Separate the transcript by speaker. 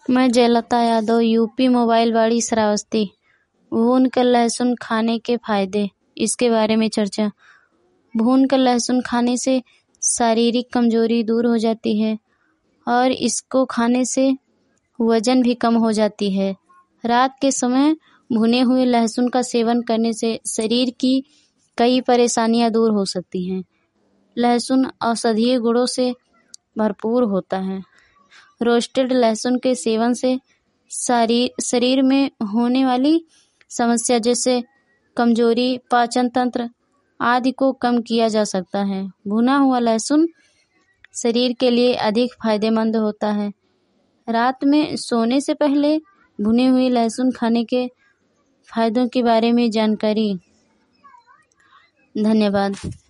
Speaker 1: मैं जयलता Yadav, UP mobile वाड़ी श्रावस्ती। भूनकर लहसुन खाने के फायदे, इसके बारे में चर्चा। भूनकर लहसुन खाने से शारीरिक कमजोरी दूर हो जाती है और इसको खाने से वजन भी कम हो जाती है। रात के समय भुने हुए लहसुन का सेवन करने से शरीर की कई परेशानियां दूर हो सकती हैं। लहसुन औषधीय गुणों से भरपूर होता है। रोस्टेड लहसुन के सेवन से शरीर में होने वाली समस्या जैसे कमजोरी, पाचन तंत्र आदि को कम किया जा सकता है। भुना हुआ लहसुन शरीर के लिए अधिक फायदेमंद होता है। रात में सोने से पहले भुने हुए लहसुन खाने के फायदों के बारे में जानकारी। धन्यवाद।